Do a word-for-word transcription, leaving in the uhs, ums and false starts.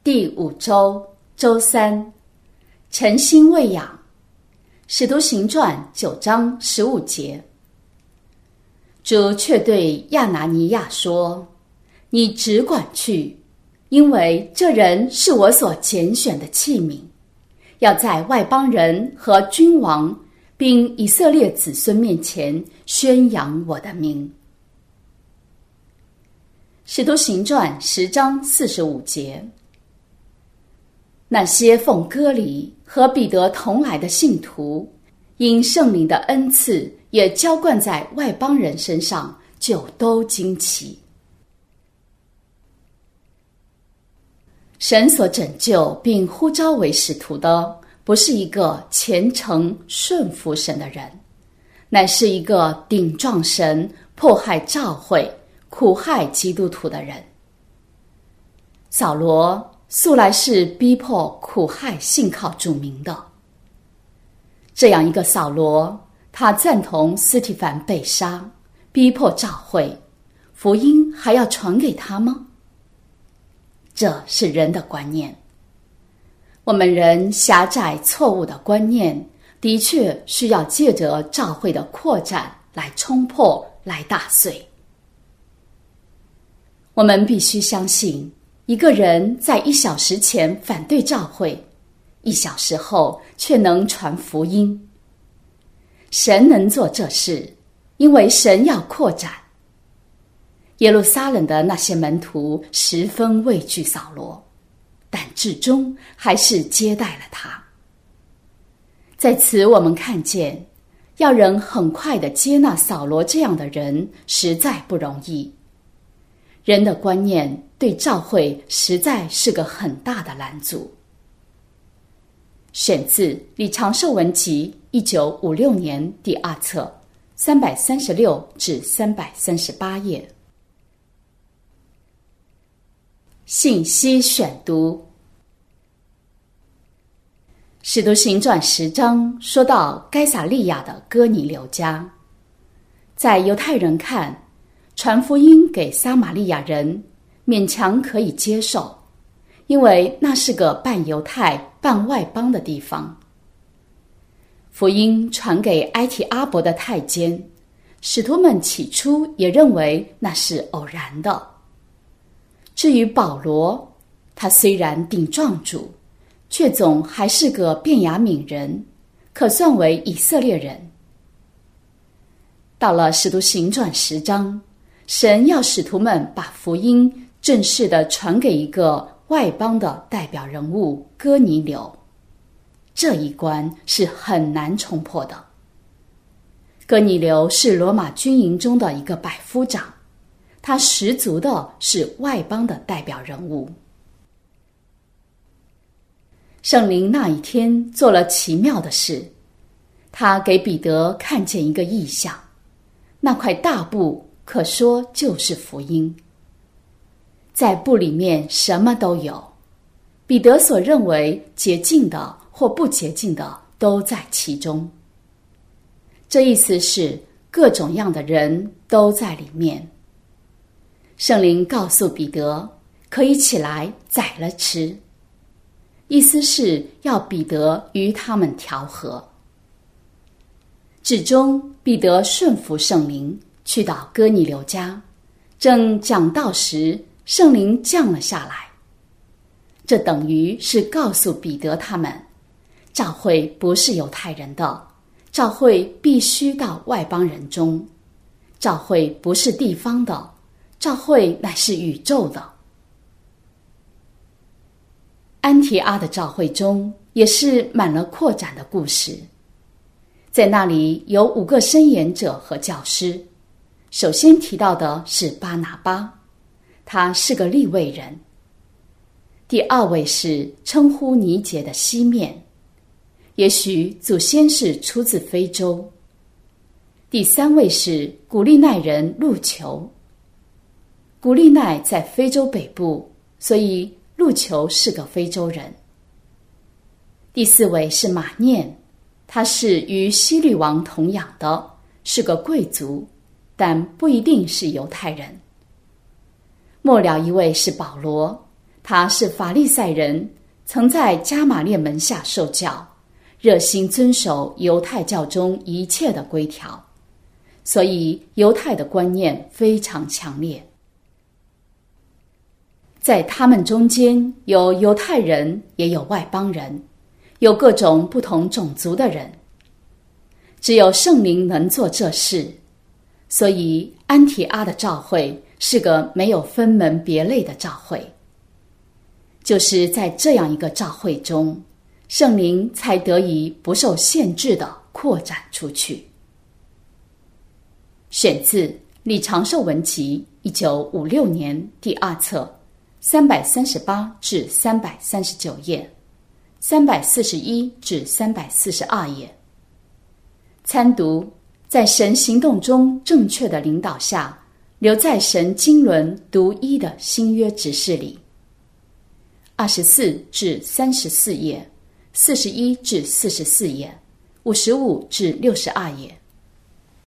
第五周周三，诚心喂养。使徒行传九章十五节。主却对亚拿尼亚说：你只管去，因为这人是我所拣选的器皿，要在外邦人和君王并以色列子孙面前宣扬我的名。使徒行传十章四十五节。那些奉割礼和彼得同来的信徒，因圣灵的恩赐也浇灌在外邦人身上，就都惊奇。神所拯救并呼召为使徒的，不是一个虔诚顺服神的人，乃是一个顶撞神、迫害教会、苦害基督徒的人。扫罗素来是逼迫苦害信靠主名的，这样一个扫罗，他赞同司提反被杀，逼迫教会，福音还要传给他吗？这是人的观念。我们人狭窄错误的观念，的确需要借着教会的扩展来冲破、来打碎。我们必须相信，一个人在一小时前反对教会，一小时后却能传福音。神能做这事，因为神要扩展。耶路撒冷的那些门徒十分畏惧扫罗，但至终还是接待了他。在此我们看见，要人很快地接纳扫罗这样的人实在不容易。人的观念对教会实在是个很大的拦阻。选自《李长寿文集》一九五六年第二册三百三十六至三百三十八页。信息选读。使徒行传十章说到该撒利亚的哥尼流家，在犹太人看，传福音给撒玛利亚人勉强可以接受，因为那是个半犹太半外邦的地方。福音传给埃提阿伯的太监，使徒们起初也认为那是偶然的。至于保罗，他虽然顶撞主，却总还是个便雅悯人，可算为以色列人。到了使徒行传十章，神要使徒们把福音正式地传给一个外邦的代表人物哥尼流，这一关是很难冲破的。哥尼流是罗马军营中的一个百夫长，他十足的是外邦的代表人物。圣灵那一天做了奇妙的事，他给彼得看见一个异象，那块大布可说就是福音。在布里面什么都有，彼得所认为洁净的或不洁净的都在其中。这意思是各种样的人都在里面。圣灵告诉彼得，可以起来宰了吃，意思是要彼得与他们调和。至终彼得顺服圣灵，去到哥尼流家，正讲道时，圣灵降了下来。这等于是告诉彼得他们，教会不是犹太人的，教会必须到外邦人中，教会不是地方的，教会乃是宇宙的。安提阿的教会中也是满了扩展的故事，在那里有五个申言者和教师。首先提到的是巴拿巴，他是个利未人。第二位是称呼尼结的西面，也许祖先是出自非洲。第三位是古利奈人路求，古利奈在非洲北部，所以路求是个非洲人。第四位是马念，他是与希律王同养的，是个贵族，但不一定是犹太人。末了一位是保罗， 他是法利赛人，曾在加玛列门下受教，热心遵守犹太教中一切的规条，所以犹太的观念非常强烈。在他们中间有犹太人，也有外邦人，有各种不同种族的人。只有圣灵能做这事，所以安提阿的教会是个没有分门别类的教会。就是在这样一个教会中，圣灵才得以不受限制地扩展出去。选自《李长寿文集》一九五六年第二册三百三十八至三百三十九页，三百四十一至三百四十二页。参读在神行动中正确的领导下，留在神经纶独一的新约指示里。二十四至三十四页，四十一至四十四页，五十五至六十二页。